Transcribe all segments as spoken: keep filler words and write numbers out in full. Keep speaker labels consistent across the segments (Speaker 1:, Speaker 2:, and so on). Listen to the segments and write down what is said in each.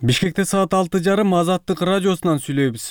Speaker 1: Бишкекте саат алты жарым Азаттык радиосунан сүйлөйбүз.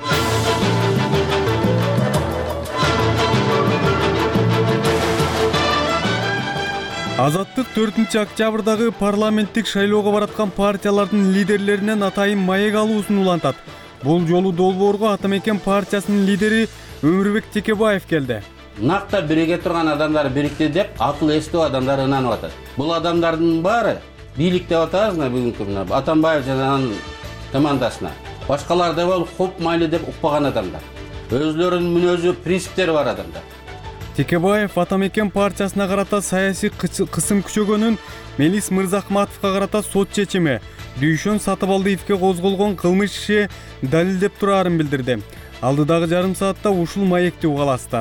Speaker 1: Азаттык төртүнчү октябрдагы парламенттик шайлоого бараткан партиялардын лидерлеринен атайын маек алуусун улантат. Бул жолу долбоорго Ата Мекен партиясынын лидери Өмүрбек Текебаев келди.
Speaker 2: Накта бириге турган адамдар бирикти деп акыл эстүү адамдар ынанып атат. Бул адамдардын баары бийлик деп атабызбы бүгүнкү күндө Атамбаев жана анын командасына. Башкалар да бол хоп майлы деп укпаган адамдар. Өзлөрүнүн мүнөзү, принциптери бар адамдар.
Speaker 1: Текебаев Ата Мекен партиясына карата саясий кысым күчөгөнүн, Мелис Мырзахматовго карата сот чечими, Дүйшөн Сатыбалдиевге козголгон кылмыш иши далилдеп турарын билдирди. Алдыдагы жарым саатта ушул маекти угаласыздар.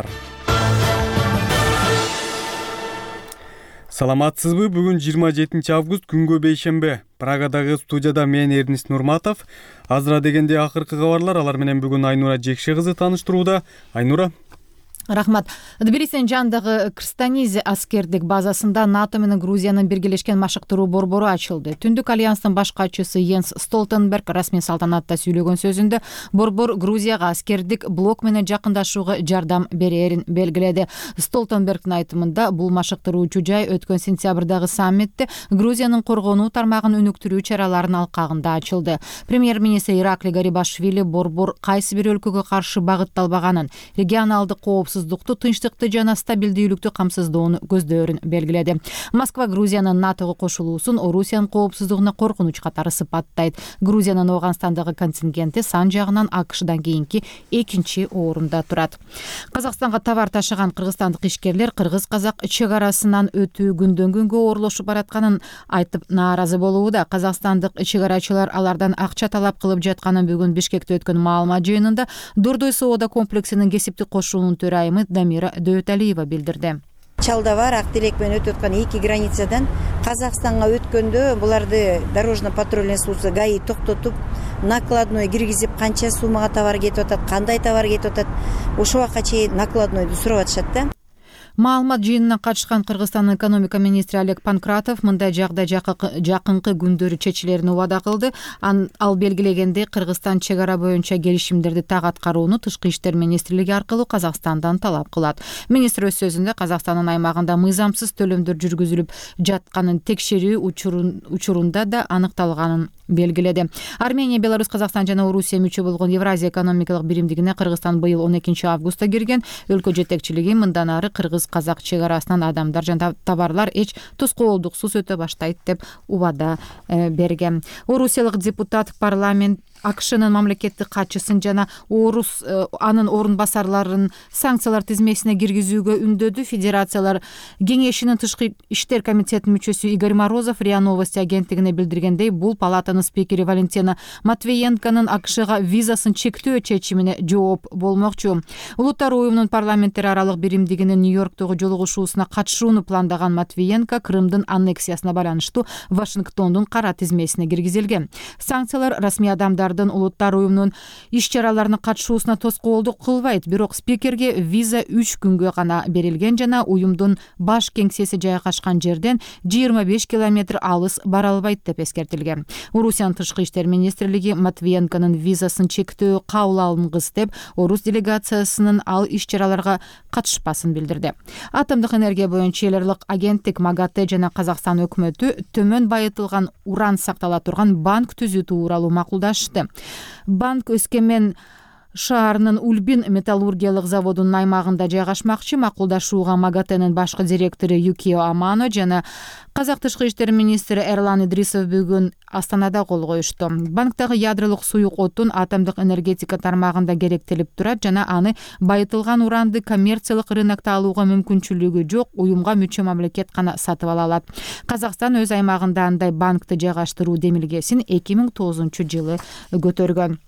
Speaker 1: Саламатсызбы? Бүгүн жыйырма жетинчи август күнгө бейшембе. Прагадагы студияда мен Эрнис Нурматов. Азыра дегенде акыркы кабарлар, алар менен бүгүн Айнура Жекше кызы тааныштырууда. Айнура.
Speaker 3: Рахмат. Тбилисинин жанындагы Кырстанизе аскердик базасында НАТО менен Грузиянын биргелешкен машыктыруу борбору ачылды. Түндүк альянстын баш катчысы Йенс Столтенберг расмий салтанатта сүйлөгөн сөзүндө борбор Грузияга аскердик блок менен жакындашууга жардам берерин белгиледи. Столтенбергдин айтымында бул машыктыруучу жай өткөн сентябрдагы саммитте Грузиянын коргонуу тармагын өнүктүрүү чараларынын алкагында ачылды. Премьер-министр Ираклий Гарибашвили борбор кайсы бир өлкөгө каршы багытталбаганын, регионалдык коопсуздукту, тынчтыкты жана стабилдүүлүктү камсыздоону көздөөрүн белгиледи. Москва Грузиянын НАТОго кошулуусун Орусиянын коопсуздугуна коркунуч катары сыпаттайт. Грузиянын Ооганстандагы контингенти сан жагынан АКШдан кийинки экинчи орунда турат. Казакстанга товар ташыган кыргызстандык ишкерлер кыргыз-казак чек арасынан өтүү күндөн күнгө оорлошуп баратканын айтып нааразы болууда. Казакстандык чек арачылар алардан акча талап кылып жатканын бүгүн Бишкекте өткөн маалымат жыйынында Дордой соода комплексинин кесиптик кошуунун төрайымы Дамира Дөталиева билдирди.
Speaker 4: Чалдавар, Актилек менен өтүп аткан эки границадан Казакстанга өткөндө буларды дорожно-патрульный служба ГАИ токтотуп, накладной киргизип, канча суммага товар кетип атат, кандай товар кетип атат, ошол убакка чейин накладнойду сурап атышат да.
Speaker 3: Маалымат жыйынына катышкан Кыргызстандын экономика министри Олег Панкратов мындай жагдай жакынкы күндөрү чечилерин убада кылды. Ал белгилегендей, Кыргызстан чек ара боюнча келишимдерди так аткарууну Тышкы иштер министрлиги аркылуу Казакстандан талап кылат. Министр өз сөзүндө Казакстандын аймагында мыйзамсыз төлөмдөр жүргүзүлүп жатканын текшерүү учурунда да аныкталганын белгиледи. Армения, Беларусь, Казакстан жана Орусия мүчө болгон Евразия экономикалык биримдигине Кыргызстан быйыл он экинчи августта кирген. Өлкө жетекчилиги мындан ары кыргыз-казак чек арасынан адамдар жана товарлар эч тоскоолдуксуз өтө баштайт деп убада э, берген. Орусиялык депутат парламент АКШнын мамлекеттик катчысын жана орус э, анын орун басарларын санкциялар тизмесине киргизүүгө үндөдү. Федерациялар кеңешинин тышкы иштер комитетинин мүчөсү Игорь Морозов РИА Новости агенттигине билдиргендей, бул палатанын спикери Валентина Матвиенконун АКШга визасын чектөө чечимине жооп болмокчу. Улуттар уюмунун парламенттер аралык биримдигинин Нью-Йорктогу жолугушуусуна катышууну пландаган Матвиенко Крымдын аннексиясына байланыштуу Вашингтондун кара тизмесине киргизилген. Санкциялар расмий адамдар улуттар уюмунун иш-чараларына катышуусуна тоскоолдук кылбайт, бирок спикерге виза үч күнгө гана берилген жана уюмдун баш кеңсеси жайгашкан жерден жыйырма беш километр алыс бара албайт деп эскертилген. Орусиянын тышкы иштер министрлиги Матвиенконун визасын чектөө кабыл алынгыс деп орус делегациясынын ал иш-чараларга катышпасын билдирди. Атомдук энергия боюнча эл аралык агенттик МАГАТЭ жана Казакстан өкмөтү төмөн байытылган уран сактала турган банк түзүү тууралуу макулдашты. Банк Өскемен шаарынын Ульбин металлургиялык заводунун аймагында жайгашмакчы. Макулдашууга МАГАТЭнин башкы директору Юкио Амано жана Казак тышкы иштер министри Эрлан Идрисов бүгүн Астанада кол коюшту. Банктагы ядролук суюк отун атомдук энергетика тармагында керектелип турат жана аны байытылган уранды коммерциялык рынокто алууга мүмкүнчүлүгү жок уюмга мүчө мамлекет гана сатып ала алат. Казакстан өз аймагында андай банкты жайгаштыруу демилгесин эки миң тогузунчу жылы көтөргөн.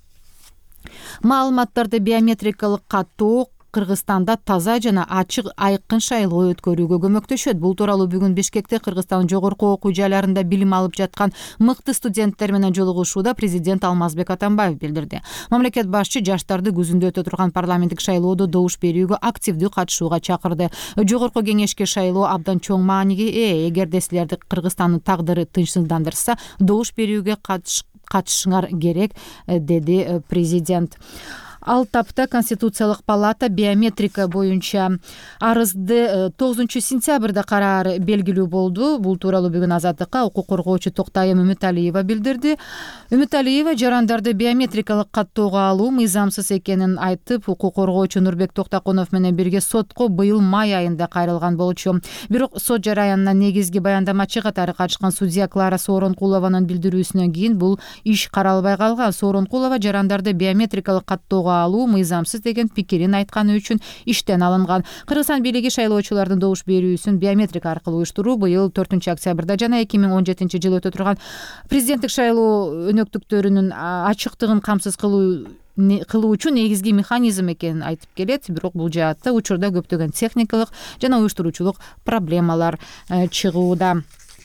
Speaker 3: Маалыматтарды биометрикалык каттоо Кыргызстанда таза жана ачык айкын шайлоо өткөрүүгө көмөктөшөт. Бул тууралуу бүгүн Бишкекте Кыргызстандын жогорку окуу жайларында билим алып жаткан мыкты студенттер менен жолугушууда президент Алмазбек Атамбаев билдирди. Мамлекет башчы жаштарды күзүндө өтө турган парламенттик шайлоодо добуш берүүгө активдүү катышууга чакырды. Жогорку кеңешке шайлоо абдан чоң мааниге ээ. Эгерде силерди Кыргызстандын тагдыры тынчсыздандырса, добуш берүүгө катыш катышыңар керек, деди президент. Ал тапта Конституциялык палата биометрика боюнча арызды тогузунчу сентябрда караары белгилүү болду. Бул тууралуу бүгүн Азаттыкка укук коргоочу Токтайым Үмүталиева билдирди. Үмүталиева жарандарды биометрикалык каттоого алуу мыйзамсыз экенин айтып, укук коргоочу Нурбек Токтакунов менен бирге сотко быйыл май айында кайрылган болчу. Бирок сот жараянына негизги баяндамачы катары катышкан судья Клара Сооронкулованын билдирүүсүнөн кийин бул иш каралбай калган. Сооронкулова жарандарды биометрикалык каттоого алуу мыйзамсыз деген пикирин айтканы үчүн иштен алынган. Кыргызстан бийлиги шайлоочулардын добуш берүүсүн биометрика аркылуу уюштуруу быйыл төртүнчү октябрда жана эки миң он жетинчи жылы өтө турган президенттик шайлоо өнөктүктөрүнүн ачыктыгын камсыз кылуу кылуу үчүн негизги механизм экенин айтып келет. Бирок бул жаатта учурда көптөгөн техникалык жана уюштуруучулук проблемалар чыгууда.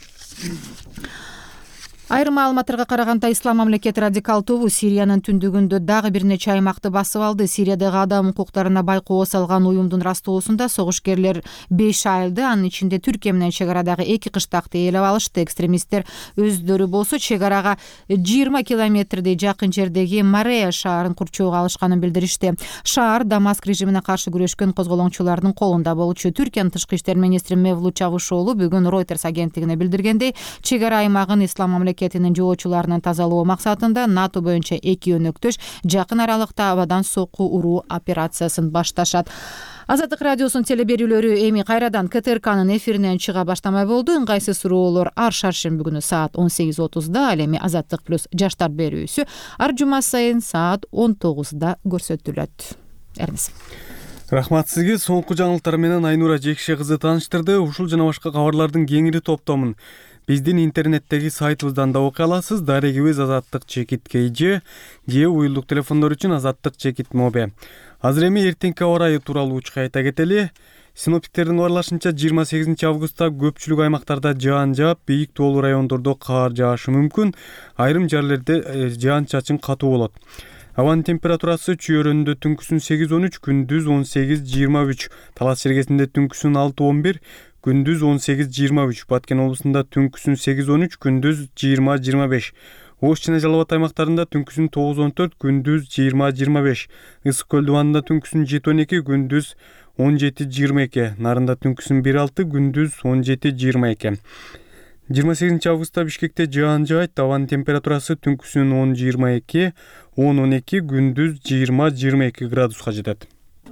Speaker 3: Айрым маалыматтарга караганда Ислам мамлекети радикал тобу Сириянын түндүгүндө дагы бир нече аймакты басып алды. Сириядагы адам укуктарына байкоо салган уюмдун растоосунда согушкерлер беш айылды, анын ичинде Түркия менен чек арадагы эки кыштакты ээлеп алышты. Экстремисттер өздөрү болсо чек арага жыйырма километрдей жакын жердеги Марея шаарын курчоого алышканын билдиришти. Шаар Дамаск режимине каршы күрөшкөн козголоңчулардын колунда болчу. Түркиянын тышкы иштер министри Мевлут Чавушоğlu бүгүн Reuters агенттигине билдиргендей, чек ара аймагын Ислам мамлекетинин жоочуларынан тазалоо максатында НАТО боюнча эки өнөктөш жакын аралыкта абадан сокку уруу операциясын башташат. Азаттык радиосунун телеберүүлөрү эми кайрадан КТРКнын эфиринен чыга баштамай болду. Ыңгайсыз суроолор ар шаршемби күнү саат он сегиз отузда, ал эми Азаттык плюс жаштар берүүсү ар жума сайын саат он тогузда көрсөтүлөт. Эрмис.
Speaker 1: Рахмат сизге. Соңку жаңылыктар менен Айнура Жекше кызы тааныштырды. Ушул жана башка кабарлардын кеңири топтомун биздин интернеттеги сайтыбыздан да окуй аласыз. Дарегибиз Азаттык чекит kg же уюлдук телефондор үчүн Азаттык чекит mobe. Азыр эми эртеңки аба ырайы тууралуу учка айта кетели. Синоптиктердин баарлашынча жыйырма сегизинчи августта көпчүлүк аймактарда жаан жаап, бийик тоолуу райондордо каар жаашы мүмкүн. Айрым жерлерде жаан чачын катуу болот. Абанын температурасы Чүйөрөндө түнкүсүн сегиз он үч, күндүз он сегиз жыйырма үч, Талас Чергесинде түнкүсүн алты он бир, күндүз он сегиз жыйырма үч, Баткен облусунда түнкүсүн сегиз он үч, күндүз жыйырма жыйырма беш, Ош жана Жалал Абад аймактарында түнкүсүн тогуз он төрт, күндүз жыйырма жыйырма беш, Ысык көл дубанында түнкүсүн жети он эки, күндүз он жети жыйырма эки, Нарында түнкүсүн бир алты, күндүз он жети жыйырма эки. жыйырма сегизинчи августта Бишкекте жаан жаайт, абанын температурасы түнкүсүн он жыйырма эки, он он эки, күндүз жыйырма жыйырма эки градуска жетет.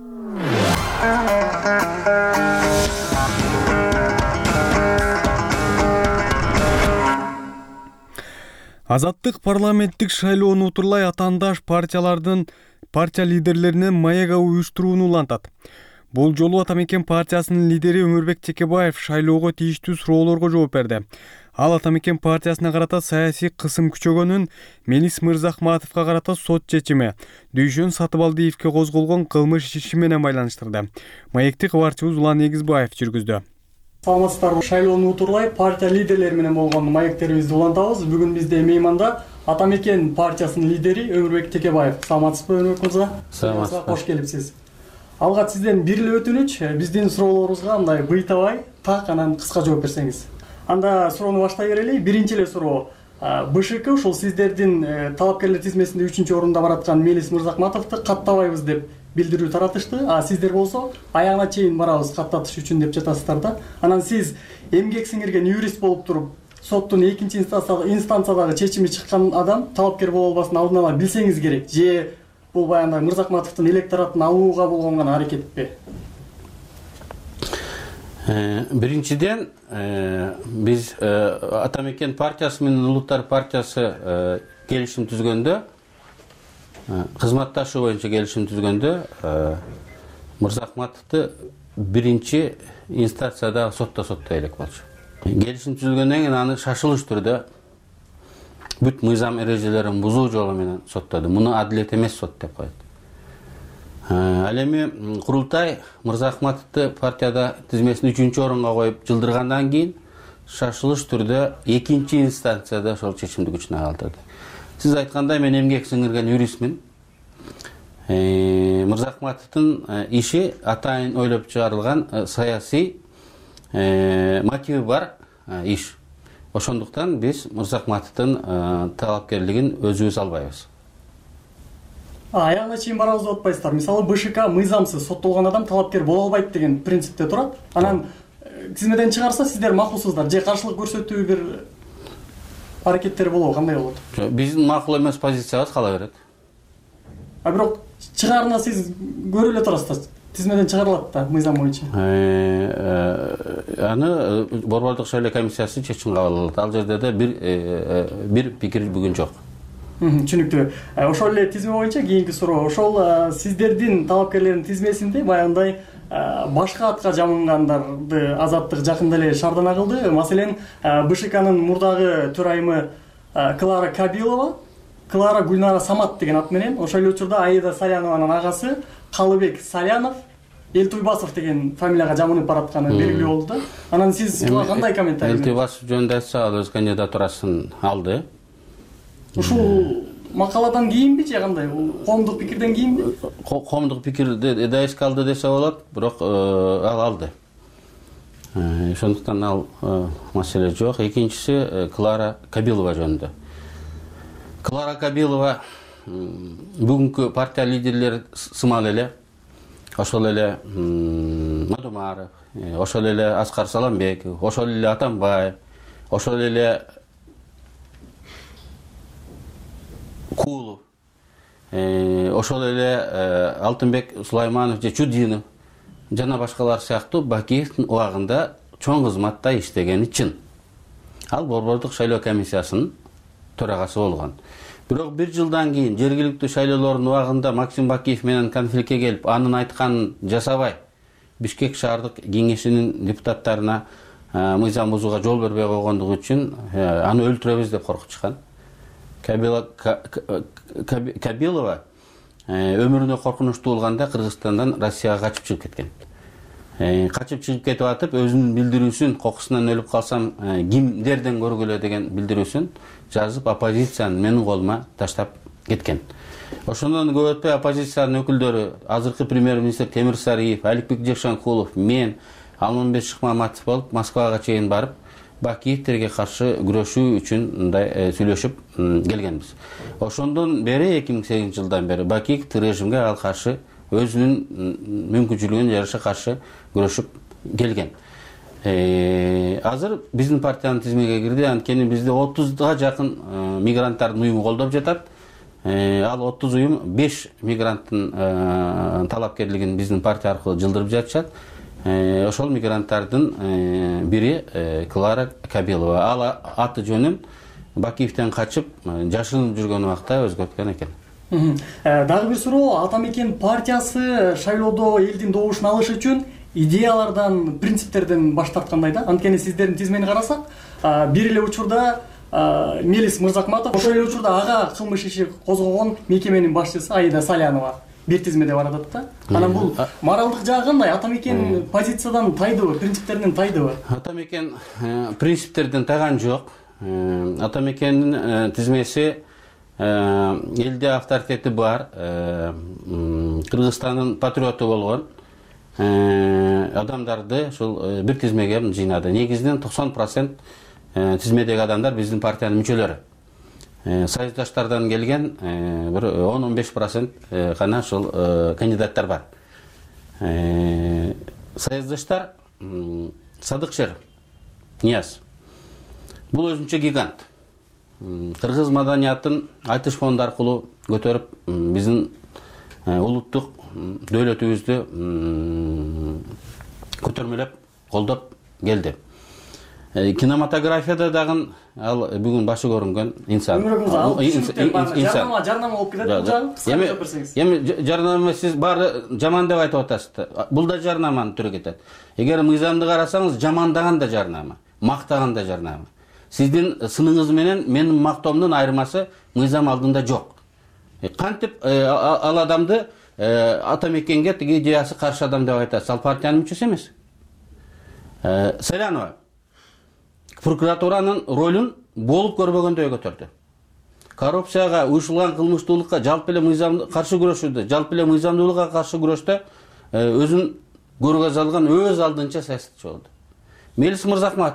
Speaker 1: Азаттык парламенттик шайлоону утурлай атаандаш партиялардын партия лидерлерине маяга уюштурууну улантат. Бул жолу Ата Мекен партиясынын лидери Өмүрбек Текебаев шайлоого тийиштүү суроолорго жооп берди. Ал Ата Мекен партиясына карата саясий кысым күчөгөнүн Мелис Мырзахматовго карата сот чечими Дүйшөн Сатыбалдиевке козголгон кылмыш иши менен байланыштырды. Маекти кабарчыбыз Улан Эгизбаев жүргүздү.
Speaker 5: Саламатсыздарбы. Шайлоону утурлай партия лидерлери менен болгон маектерибизди улантабыз. Бүгүн бизде мейманда Ата Мекен партиясынын лидери Өмүрбек Текебаев. Саламатсызбы Өмүрбек мырза?
Speaker 2: Саламатсызбы.
Speaker 5: Кош келипсиз. Алгат сизден бир эле өтүнүч, биздин суроолорубузга мындай быйтабай, так анан кыска жооп берсеңиз. Анда суроону баштай берели. Биринчи эле суроо. БШК ушул сиздердин талапкерлер тизмесинде үчүнчү орунда бараткан Мелис Мырзахматовду каттабайбыз деп билдирүү таратышты. А сиздер болсо аягына чейин барабыз каттатыш үчүн деп жатасыздар да. Анан сиз эмгек сиңирген юрист болуп туруп, соттун экинчи инстанциядагы чечими чыккан адам талапкер боло албасын алдын ала билсеңиз керек. Же бул баягындай Мырзахматовдун электоратын алууга болгон гана аракетпи?
Speaker 2: Биринчиден, биз Ата Мекен партиясы менен Улуттар партиясы келишим түзгөндө, кызматташуу боюнча келишим түзгөндө Мырзахматовду биринчи инстанцияда сотто соттой элек болчу. Келишим түзүлгөндөн кийин аны шашылыш түрдө бүт мыйзам эрежелерин бузуу жолу менен соттоду. Муну адилет эмес сот деп коет. Ал эми курултай Мырзахматовду партияда тизмесин үчүнчү орунга коюп жылдыргандан кийин шашылыш түрдө экинчи инстанцияда ошол чечимди күчүнө калтырды. Сиз айткандай, мен эмгек сиңирген юристмин. Мырзахматовдун иши атайын ойлоп чыгарылган саясий мотиви бар иш. Ошондуктан биз Мырзахматовдун талапкерлигин өзүбүз албайбыз.
Speaker 5: Аягына чейин барабыз деп атпайсыздар. Мисалы БШК мыйзамсыз соттолгон адам талапкер боло албайт деген принципте турат. Анан тизмеден чыгарса сиздер макулсуздар же каршылык көрсөтүү бир аракеттер болобу, кандай болот?
Speaker 2: Биздин макул эмес позициябыз кала берет.
Speaker 5: А бирок чыгарына сиз көрүп эле турасыздар. Тизмеден чыгарылат да мыйзам боюнча.
Speaker 2: Аны Борбордук шайлоо комиссиясы чечим кабыл алат. Ал жерде да бир бир пикир бүгүн жок.
Speaker 5: Түшүнүктүү. Ошол эле тизме боюнча кийинки суроо. Ошол сиздердин талапкерлердин тизмесинде баягындай башка атка жамынгандарды азаттык жакында эле шаардана кылды. Маселен, БШКнын мурдагы төрайымы Клара Кабилова, Клара Гүлнара Самат деген ат менен, ошол эле учурда Аида Салянованын агасы Калыбек Салянов Элтуйбасов деген фамилияга жамынып баратканы белгилүү болду да. Анан сиз кандай комментарий?
Speaker 2: Элтуйбасов жөнүндө айтса, ал өз кандидатурасын алды.
Speaker 5: Ушул макаладан кийинби же кандай? Коомдук пикирден кийинби?
Speaker 2: Коомдук пикирди да эске алды десе болот, бирок ал алды. Ошондуктан ал маселе жок. Экинчиси Клара Кабилова жөнүндө. Клара Кабилова бүгүнкү партия лидерлери сымал эле, ошол эле Мадумаров, ошол эле Аскар Саламбеков, ошол эле Атамбаев, ошол эле Кулов, ошол эле Алтынбек Сулайманов же Чудинов жана башкалар сыяктуу Бакиевдин убагында чоң кызматта иштегени чын. Ал Борбордук шайлоо комиссиясынын төрагасы болгон. Бирок бир жылдан кийин жергиликтүү шайлоолордун убагында Максим Бакиев менен конфликтке келип, анын айтканын жасабай, Бишкек шаардык кеңешинин депутаттарына мыйзам бузууга жол бербей койгондугу үчүн аны өлтүрөбүз деп коркутушкан. Кабилова өмүрүнө коркунучтуу болгондо Кыргызстандан Россияга качып чыгып кеткен. Качып чыгып кетип атып, өзүнүн билдирүүсүн, кокусунан өлүп калсам кимдерден көргүлө деген билдирүүсүн жазып, оппозицияны менин колума таштап кеткен. Ошондон көп өтпөй оппозициянын өкүлдөрү, азыркы премьер-министр Темир Сариев, Аликбек Жекшенкулов, мен, Алмамбет Шыкмаматов болуп Москвага чейин барып, Бакиевтерге каршы күрөшүү үчүн мындай сүйлөшүп келгенбиз. Ошондон бери эки миң сегизинчи жылдан бери Бакиев режимге ал каршы өзүнүн мүмкүнчүлүгүнө жараша каршы күрөшүп келген. Азыр биздин партиянын тизмеге кирди, анткени бизде отузга жакын мигранттардын уюму колдоп жатат. Ал отуз уюм беш мигранттын талапкерлигин биздин партия аркылуу жылдырып жатышат. Ошол мигранттардын бири Клара Кабилова. Ал аты жөнүн Бакиевден качып, жашырынып жүргөн убакта өзгөрткөн экен.
Speaker 5: Дагы бир суроо, Атамекен партиясы шайлоодо элдин добушун алыш үчүн идеялардан, принциптерден баш тарткандай да. Анткени сиздердин тизмени карасак, бир эле учурда Мелис Мырзахматов, ошол эле учурда ага кылмыш иши козгогон мекеменин башчысы Аида Салянова бир тизмеде бар атат да. Анан бул моралдык жагы кандай? Атамекен позициядан тайдыбы, принциптерден тайдыбы?
Speaker 2: Атамекен принциптерден тайган жок. Атамекендин тизмеси элде авторитети бар, Кыргызстандын патриоту болгон адамдарды ушул бир тизмеге жыйнады. Негизинен токсон процент тизмедеги адамдар биздин партиянын мүчөлөрү. Союздаштардан келген бир он он беш процент гана ушул кандидаттар бар. Союздаштар Садыкшер Нияз. Бул өзүнчө гигант. Кыргыз маданиятын айтыш фонду аркылуу көтөрүп, биздин улуттук дөөлөтүбүздү көтөрмөлөп, колдоп келди. Кинематографияда дагы ал бүгүн башы көрүнгөн инсан.
Speaker 5: Жарнама, жарнама болуп кетет бул жагы.
Speaker 2: Эми жарнама сиз баары жаман деп айтып атасыз. Бул да жарнаманын түрү кетет. Эгер мыйзамды карасаңыз, жамандаган да жарнама, мактаган да жарнама. Сиздин сыныңыз менен менин мактоомдун айырмасы мыйзам алдында жок. Кантип ал адамды Атамекенге тиги идеясы каршы адам деп айтасыз? Ал партиянын мүчөсү эмес. Салянова прокуратуранын ролун болуп көрбөгөндөй көтөрдү. Коррупцияга, уюшулган кылмыштуулукка, жалпы эле мыйзамды каршы күрөшүүдө, жалпы эле мыйзамдуулукка каршы күрөштө өзүн көргөз алган өз алдынча саясатчы болду. Мелис Мырзахматов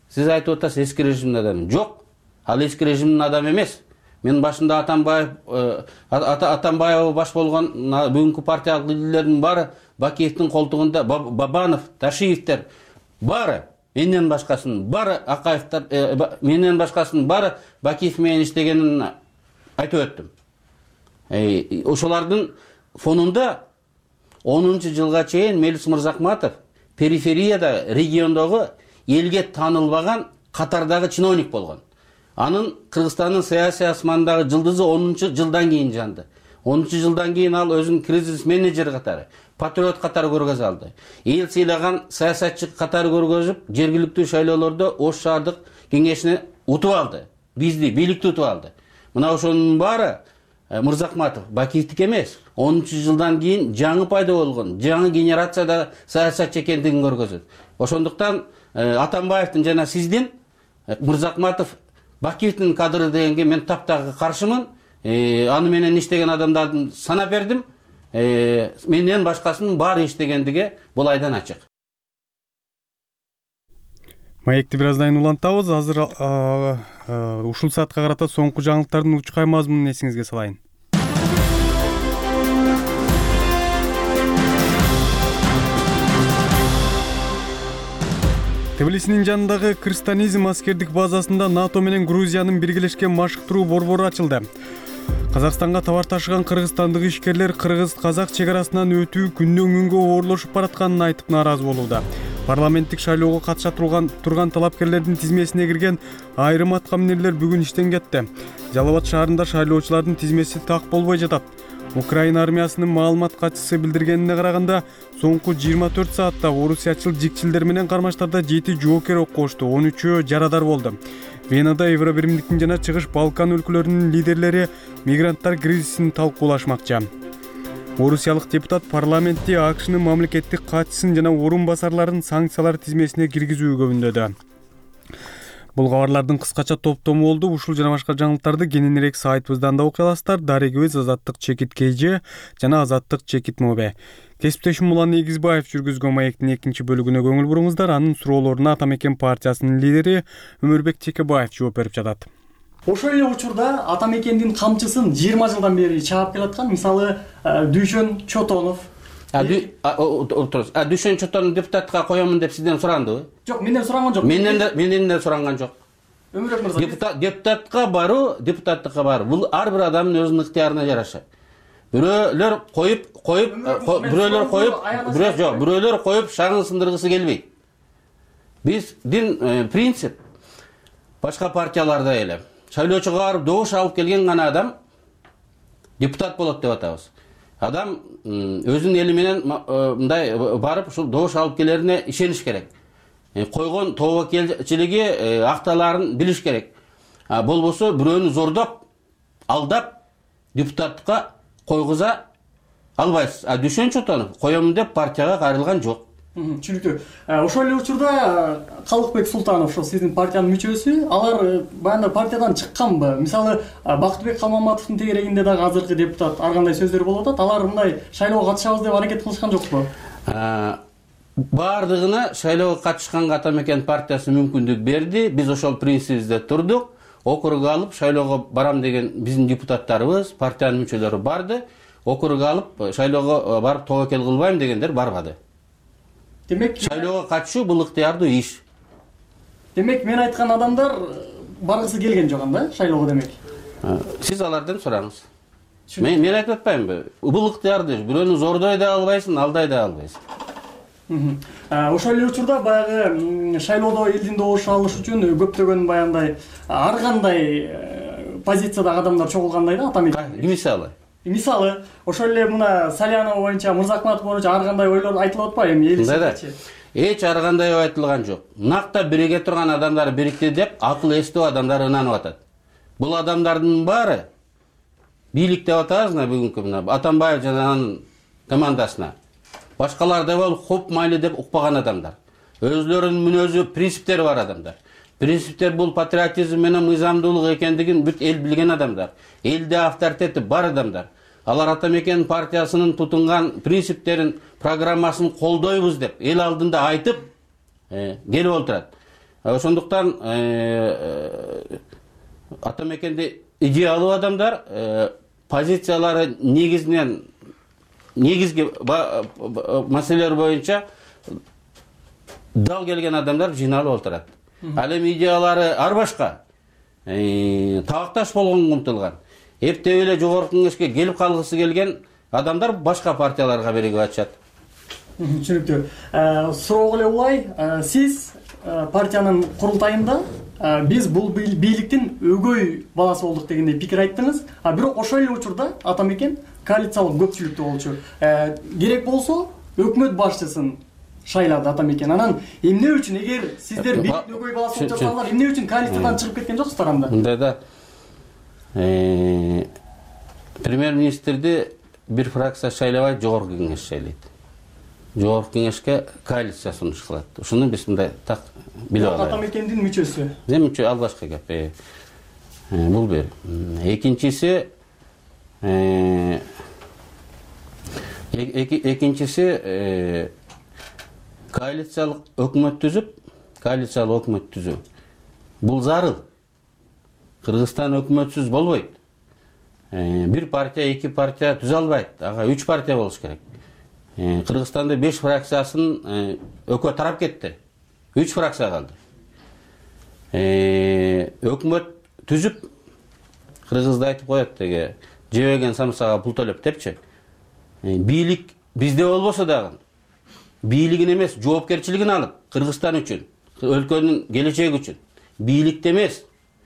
Speaker 2: сиз айтып атасыз эски режимдин адамы. Жок, ал эски режимдин адамы эмес. Мен башында Атамбаев Атамбаев баш болгон бүгүнкү партиялык лидерлердин баары, Бакиевдин колтугунда Бабанов, Ташиевдер баары, менден башкасынын баары, Акаевдер менден башкасынын баары Бакиев менен иштегенин айтып өттүм. Ошолордун фонунда онунчу жылга чейин Мелис Мырзахматов периферияда, региондогу элге таанылбаган катардагы чиновник болгон. Анын Кыргызстандын саясий асмандагы жылдызы онунчу жылдан кийин жанды. онунчу жылдан кийин ал өзүн кризис менеджер катары, патриот катары көргөзө алды. Эл сыйлаган саясатчы катары көргөзүп, жергиликтүү шайлоолордо Ош шаардык кеңешине утуп алды. Бизди, бийликти утуп алды. Мына ошонун баары Мырзахматов, Бакиевдики эмес. онунчу жылдан кийин жаңы пайда болгон, жаңы генерацияда саясатчы экендигин көргөзөт. Ошондуктан Атамбаевдин жана сиздин Мырзахматов, Бакиевдин кадры дегенге мен таптагы каршымын. Аны менен иштеген адамдардын санап бердим. Менден башкасынын баары иштегендиги бул айдан ачык.
Speaker 1: Маекти бир аздан улантабыз. Азыр ушул саатка карата соңку жаңылыктардын учкай мазмунун эсиңизге салайын. Тбилисинин жанындагы Кыргызстанизм аскердик базасында НАТО менен Грузиянын биргелешкен машыктыруу борбору ачылды. Казакстанга товар ташыган кыргызстандык ишкерлер кыргыз-казак чек арасынан өтүү күндөн күнгө оорлошуп баратканын айтып нааразы болууда. Парламенттик шайлоого катыша турган турган талапкерлердин тизмесине кирген айрым аткаминерлер бүгүн иштен кетти. Жалал Абад шаарында шайлоочулардын тизмеси так болбой жатат. Украина армиясынын маалымат катчысы билдиргенине караганда, соңку жыйырма төрт саатта орусиячыл жикчилдер менен кармаштарда жети жоокер оккошту, он үчөө жарадар болду. Венада Евробиримдиктин жана Чыгыш Балкан өлкөлөрүнүн лидерлери мигранттар кризисин талкуулашмакчы. Орусиялык депутат парламентте АКШнын мамлекеттик катчысын жана орун басарларын санкциялар тизмесине киргизүүгө үндөдү. Бул кабарлардын кыскача топтому болду. Ушул жана башка жаңылыктарды кененирээк сайтыбыздан да окуй аласыздар. Дарегибиз Азаттык Чекит КЖ жана Азаттык Чекит МОБ. Кесиптешим Улан Эгизбаев жүргүзгөн маектин экинчи бөлүгүнө көңүл буруңуздар. Анын суроолоруна Ата Мекен партиясынын лидери Өмүрбек Текебаев жооп берип жатат.
Speaker 5: Ошол эле учурда Ата Мекендин камчысын жыйырма жылдан бери чаап келаткан, мисалы, Дүйшөн Чотонов.
Speaker 2: Дүйшөн Чотонов депутатка коёмун деп сизден сурандыбы?
Speaker 5: Жок, менден суранган жок.
Speaker 2: Менден да суранган жок.
Speaker 5: Өмүрбек мырза.
Speaker 2: Депутат депутатка баруу, депутаттыкка баруу. Бул ар бир адамдын өзүнүн ыктыярына жараша. Бирөөлөр коюп, коюп, бирөөлөр коюп, бирөө жок, бирөөлөр коюп шагын сындыргысы келбейт. Биздин принцип башка партияларда эле. Шайлоочуга барып добуш алып келген гана адам депутат болот деп атабыз. Адам өзүнүн эли менен мындай барып ушул добуш алып келерине ишениш керек. Койгон тобокелчилиги акталарын билиш керек. Болбосо бирөөнү зордоп, алдап депутаттыкка койгуза албайсыз. А Дүйшөн Чотонов коёмун деп партияга кайрылган жок.
Speaker 5: Түшүнүктүү. Ошол эле учурда Калыкбек Султанов, ошол сиздин партиянын мүчөсү, алар баягы партиядан чыкканбы? Мисалы, Бактыбек Калмаматовдун тегерегинде дагы азыркы депутат ар кандай сөздөр болуп атат. Алар мындай шайлоого катышабыз деп аракет кылышкан жокпу?
Speaker 2: Бардыгына шайлоого катышканга Ата Мекен партиясы мүмкүндүк берди. Биз ошол принцибибизде турдук. Округа алып шайлоого барам деген биздин депутаттарыбыз, партиянын мүчөлөрү барды. Округа алып шайлоого барып тобокел кылбайм дегендер барбады.
Speaker 5: Демек,
Speaker 2: шайлоого катышуу бул ыктыярдуу иш.
Speaker 5: Демек, мен айткан адамдар баргысы келген жок анда шайлоого демек.
Speaker 2: Сиз алардан сураңыз. Мен мен айтып атпаймынбы? Бул ыктыярдуу иш. Бирөөнү зордой да албайсың, алдай да албайсың.
Speaker 5: Ошол эле учурда баягы шайлоодо элдин добушу алыш үчүн көптөгөн баягындай ар кандай позициядагы адамдар чогулгандай да Ата Мекен.
Speaker 2: Мисалы
Speaker 5: Мисалы, ошол эле мына Салянова боюнча, Мырзахматов боюнча ар кандай ойлор айтылып атпайбы эми эл ичинде?
Speaker 2: Эч ар кандай айтылган жок. Накта бириге турган адамдар бирикти деп акыл эстүү адамдар ынанып атат. Бул адамдардын баары бийлик деп атабызбы бүгүнкү мына Атамбаев жана анын командасына. Башкалар да бол хоп майлы деп укпаган адамдар. Өзлөрүнүн мүнөзү, принциптери бар адамдар. Принциптер бул патриотизм менен мыйзамдуулук экендигин бүт эл билген адамдар. Элде авторитети бар адамдар. Алар Ата Мекен партиясынын тутунган принциптерин, программасын колдойбуз деп эл алдында айтып келип отурат. Ошондуктан Атамекенде идеалдуу адамдар позициялары негизинен негизги маселелер боюнча дал келген адамдар жыйналып отурат. Ал эми идеялары ар башка, табакташ болгонго умтулган, эптеп эле жогорку кеңешке келип калгысы келген адамдар башка партияларга биригип атышат.
Speaker 5: Түшүнүктүү. Суроо эле улай, сиз партиянын курултайында биз бул бийликтин өгөй баласы болдук дегендей пикир айттыңыз. А бирок ошол эле учурда Атамекен коалициялык көпчүлүктүү болчу. Керек болсо өкмөт башчысын шайлады Атамекен. Анан эмне үчүн, эгер сиздер бийликтин өгөй баласы болуп жатсаңар, эмне үчүн коалициядан чыгып кеткен жоксуздар анда?
Speaker 2: Мындай да. Премьер-министрди бир фракция шайлабайт, жогорку кеңеш шайлайт. Жогорку кеңешке коалиция сунуш кылат. Ушуну биз мындай так билип алабыз.
Speaker 5: Атамекендин мүчөсү.
Speaker 2: Мүчө ал башка кеп. Бул бир. Экинчиси экинчиси коалициялык өкмөт түзүп, коалициялык өкмөт түзүү. Бул зарыл. Кыргызстан өкмөтсүз болбойт. Бир партия, эки партия түзө албайт. Ага үч партия болуш керек. Кыргызстанда беш фракциясын өкө тарап кетти. үч фракция калды. Өкмөт түзүп, кыргызда айтып коет деге, жебеген самсага пул төлөп депчи. Бийлик бизде болбосо дагы, бийлигин эмес, жоопкерчилигин алып, Кыргызстан үчүн, өлкөнүн келечеги үчүн, бийликти эмес,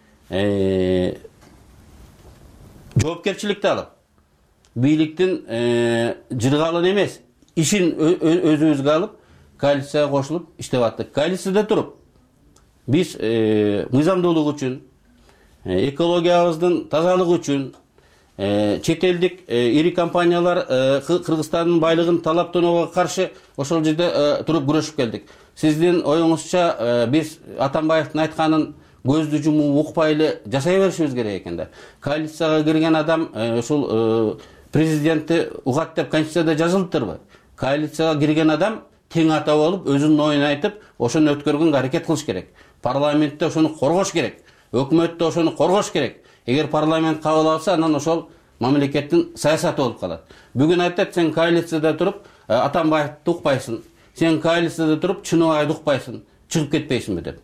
Speaker 2: жоопкерчиликти алып, бийликтин жыргалын эмес, ишин өзүбүзгө алып, коалицияга кошулуп иштеп аттык. Коалицияда туруп, биз мыйзамдуулук үчүн, экологиябыздын тазалыгы үчүн, чет элдик ири компаниялар Кыргызстандын байлыгын талаптоонуга каршы ошол жерде туруп күрөшүп келдик. Сиздин оюңузча биз Атамбаевдин айтканын көздү жумуп укпай эле жашай беришибиз керек экен да. Коалицияга кирген адам ушул президентти угат деп конституцияда жазылыптырбы? Коалицияга кирген адам тең ата болуп, өзүнүн оюн айтып, ошону өткөргөнгө аракет кылыш керек. Парламентте ошону коргош керек. Өкмөттө ошону коргош керек. Эгер парламент кабыл алса, анан ошол мамлекеттин саясаты болуп калат. Бүгүн айтат, сен коалицияда туруп, Атамбаевди укпайсың. Сен коалицияда туруп, Чыныбайды укпайсың. Чыгып кетпейсиңби деп.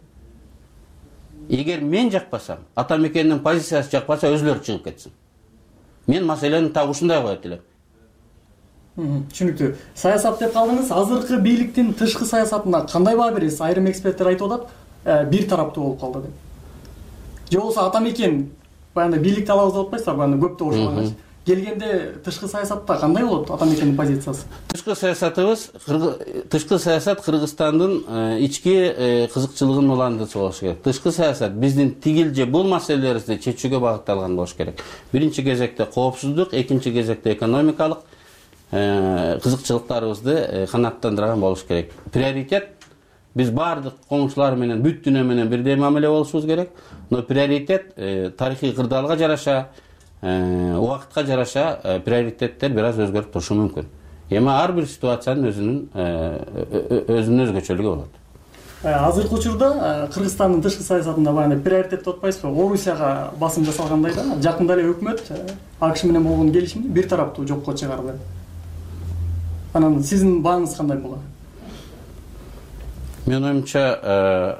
Speaker 2: Эгер мен жакпасам, Атамекендин позициясы жакпаса, өзүлөрү чыгып кетсин. Мен маселени так ушундай коет элем.
Speaker 5: Түшүнүктүү. Саясат деп калдыңыз. Азыркы бийликтин тышкы саясатына кандай баа бересиз? Айрым эксперттер айтып атат, бир тараптуу болуп калды деп. Же болбосо Атамекен баягы бийликти алабыз деп атпайсыздар, баягы көптү кошулган. Келгенде тышкы саясатта кандай болот Атамекендин позициясы?
Speaker 2: Тышкы саясатыбыз, тышкы саясат Кыргызстандын ички кызыкчылыгынын уландысы болуш керек. Тышкы саясат биздин тигил же бул маселелерибизди чечүүгө багытталган болуш керек. Биринчи кезекте коопсуздук, экинчи кезекте экономикалык кызыкчылыктарыбызды канааттандырган болуш керек. Приоритет биз баардык коңшулар менен, бүт дүйнө менен бирдей мамиле болушубуз керек. Но приоритет тарыхый кырдаалга жараша, убакытка жараша приоритеттер бир аз өзгөрүп турушу мүмкүн. Эми ар бир ситуациянын өзүнүн өзүнүн өзгөчөлүгү болот.
Speaker 5: Азыркы учурда Кыргызстандын тышкы саясатында баягы приоритет деп атпайсызбы? Орусияга басым жасалгандай да, жакында эле өкмөт АКШ менен болгон келишимди бир тараптуу жокко чыгарды. Анан сиздин бааңыз кандай болот?
Speaker 2: Мен оюмча,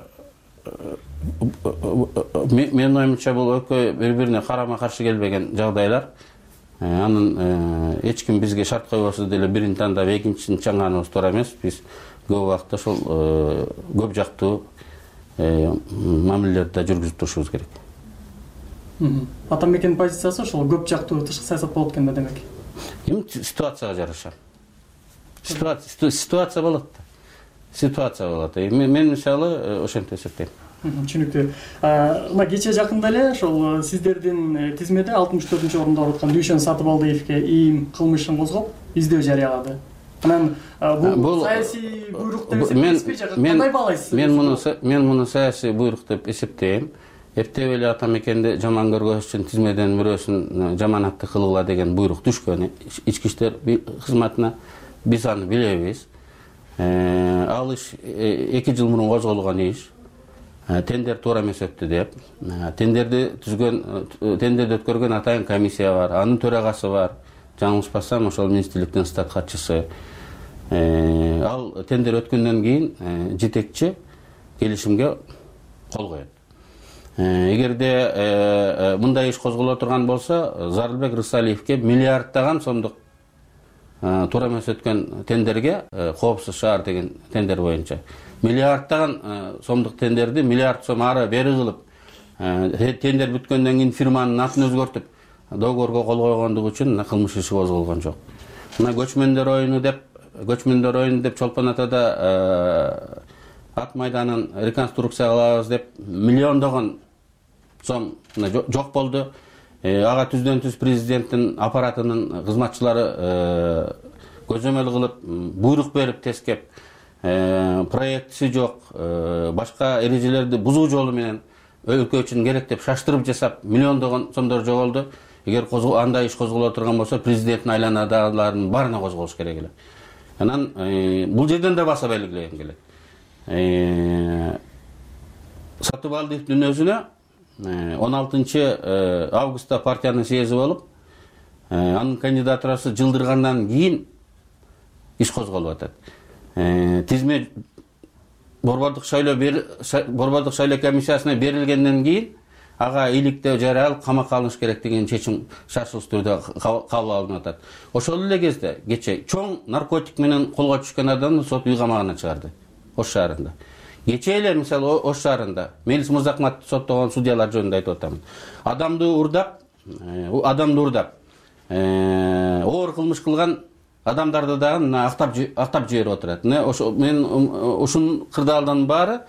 Speaker 2: мен оюмча бул экөө бири-бирине карама-каршы келбеген жагдайлар. Анын эч ким бизге шарт койбосо деле бирин тандап экинчисин чаңганыбыз туура эмес. Биз көп убакытта ошол көп жактуу мамилелерди жүргүзүп турушубуз керек.
Speaker 5: Атамекендин позициясы ошол көп жактуу тышкы саясат болот экен да демек.
Speaker 2: Эми ситуацияга жараша. Ситуация болот да. Ситуация болот. Мен мисалы ошентип эсептейм.
Speaker 5: Түшүнүктүү. Мына кечээ жакында эле ошол сиздердин тизмеде алтымыш төртүнчү орунда отурган Дүйшөн Сатыбалдиевге ийим кылмышын козгоп, издөө жарыялады. Анан бул саясий буйрук деп эсептейсизби? Кандай баалайсыз?
Speaker 2: Мен муну мен муну саясий буйрук деп эсептейм. Эптеп эле Атамекенди жаман көргөш үчүн тизмеден бирөөсүн жаманатты кылгыла деген буйрук түшкөн. Ички иштер кызматына биз аны билебиз. Ал иш эки жыл мурун козголгон иш. тендер туура эмес өттү деп, тендерди түзгөн, тендерди өткөргөн атайын комиссия бар, анын төрагасы бар. Жаңылышпасам, ошол министрликтин стат катчысы. Ал тендер өткөндөн кийин жетекчи келишимге кол коет. Эгерде мындай иш козголо турган болсо, Зарылбек Рысалиевке миллиардтаган сомдук туура эмес өткөн тендерге, Коопсуз шаар деген тендер боюнча миллиардтаган сомдук тендерди миллиард сом ары бери кылып, тендер бүткөндөн кийин фирманын атын өзгөртүп, договорго кол койгондугу үчүн кылмыш иши козголгон жок. Мына көчмөндөр оюну деп, көчмөндөр оюну деп Чолпон Атада ат майданын реконструкция кылабыз деп миллиондогон сом жок болду. Ага түздөн түз президенттин аппаратынын кызматчылары көзөмөл кылып, буйрук берип тескеп, проектиси жок, башка эрежелерди бузуу жолу менен өлкө үчүн керек деп шаштырып жасап, миллиондогон сомдор жоголду. Эгер андай иш козголо турган болсо, президенттин айланадагылардын баарына козголуш керек эле. Анан бул жерден да баса белгилегим келет. Сатыбалдиевдин өзүнө он алтынчы августта партиянын съезди болуп, анын кандидатурасы жылдыргандан кийин иш козголуп атат. Тизме борбордук шайлоо борбордук шайлоо комиссиясына берилгенден кийин ага иликтөө жарыялып камакка алыныш керек деген чечим шашылыш түрдө кабыл алынып атат. Ошол эле кезде кече чоң наркотик менен колго түшкөн адамды сот үй камагына чыгарды Ош шаарында. Кече эле мисалы Ош шаарында Мелис Мырзахматовду соттогон судьялар жөнүндө айтып атам. Адамды урдап, адамды урдап, оор кылмыш кылган адамдарды дагы актап актап жиберип отурат. Мен ушун кырдаалдын баары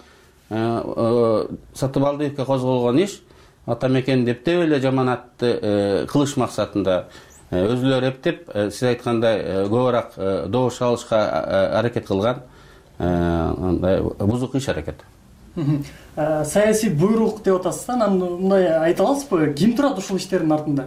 Speaker 2: Сатыбалдиевке козголгон иш атамекен дептеп эле жаманатты кылыш максатында өзүлөрү эптеп, сиз айткандай көбүрөөк добуш алышка аракет кылган бузук иш аракет.
Speaker 5: Саясий буйрук деп атасыз да, анан мындай айта аласызбы, ким турат ушул иштердин артында?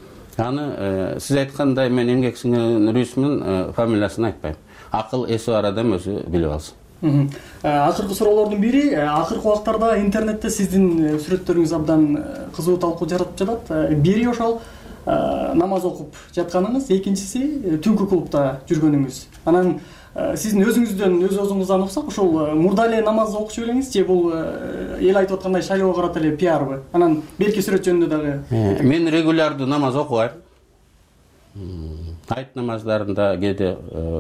Speaker 2: Аны сиз айткандай мен эмгек сиңирүүнүн рүсмүн, фамилиясын айтпайм. Акыл эси бар адам өзү билип алсын.
Speaker 5: Акыркы суроолордун бири, акыркы убактарда интернетте сиздин сүрөттөрүңүз абдан кызуу талкуу жаратып жатат. Бири ошол намаз окуп жатканыңыз, экинчиси түнкү клубда жүргөнүңүз. Анан сиздин өзүңүздөн, өз өзүңүздөн уксак, ошол мурда эле намаз окучу белеңиз, же бул эл айтып аткандай шайлоого карата эле пиарбы? Анан берки сүрөт жөнүндө дагы.
Speaker 2: Мен регулярдуу намаз окубайм. Айт намаздарында кээде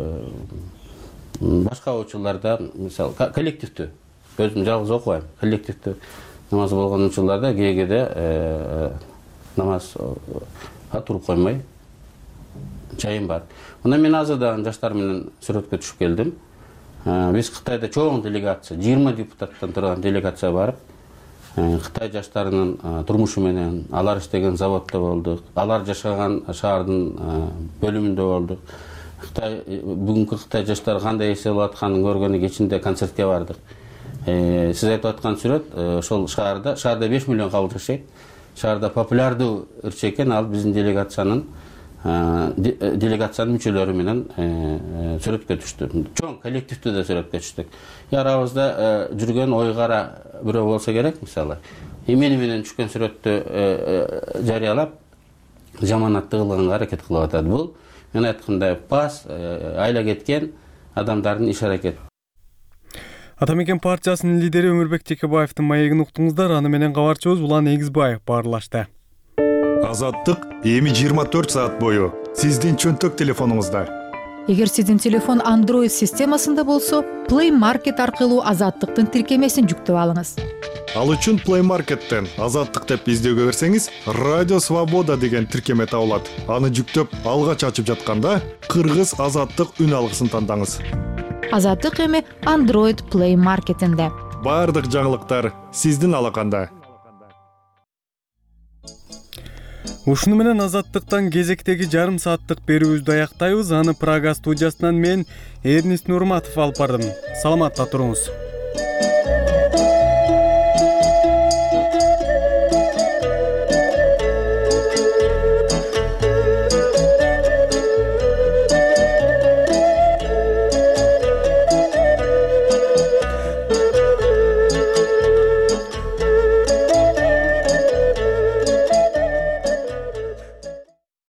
Speaker 2: башка учурларда, мисалы, коллективдүү, өзүм жалгыз окубайм, коллективдүү намаз болгон учурларда кээде намазга туруп коймой жайым бар. Мына мен азырдан жаштар менен сүрөткө түшүп келдим. Биз Кытайда чоң делегация, жыйырма депутаттан турган делегация барып, Кытай жаштарынын турмушу менен, алар иштеген заводдо болдук, алар жашаган шаардын бөлүмүндө болдук. Кытай бүгүнкү Кытай жаштары кандай эсе болуп атканын көргөнү кечинде концертке бардык. Сиз айтып аткан сүрөт ошол шаарда, шаарда беш миллион кабыл жашайт. Шаарда популярдуу ырчы экен, ал биздин делегациянын делегациянын мүчөлөрү менен сүрөткө түштү. Чоң коллективдүү да сүрөткө түштүк. Арабызда жүргөн ойгара бирөө болсо керек, мисалы. Эмени менен түшкөн сүрөттү жарыялап, жаманатты кылганга аракет кылып атат. Бул мен айткандай пас, айла кеткен адамдардын иш аракети.
Speaker 1: Атамекен партиясынын лидери Өмүрбек Текебаевдин маегин уктуңуздар. Аны менен кабарчыбыз Улан Эгизбаев баарлашты.
Speaker 6: Азаттык эми жыйырма төрт саат бою сиздин чөнтөк телефонуңузда.
Speaker 3: Эгер сиздин телефон Android системасында болсо, Play Market аркылуу Азаттыктын тиркемесин жүктөп алыңыз.
Speaker 6: Ал үчүн Play Market'тен Азаттык деп издөөгө берсеңиз, Радио Свобода деген тиркеме табылат. Аны жүктөп алгач ачып жатканда, Кыргыз Азаттык үн алгысын тандаңыз.
Speaker 3: Азаттык эми Android Play Market'инде.
Speaker 6: Бардык жаңылыктар сиздин алаканда.
Speaker 1: Ушуну менен Азаттыктан кезектеги жарым сааттык берүүбүздү аяктайбыз. Аны Прага студиясынан мен Эрнист Нурматов алып бардым. Саламатта туруңуз.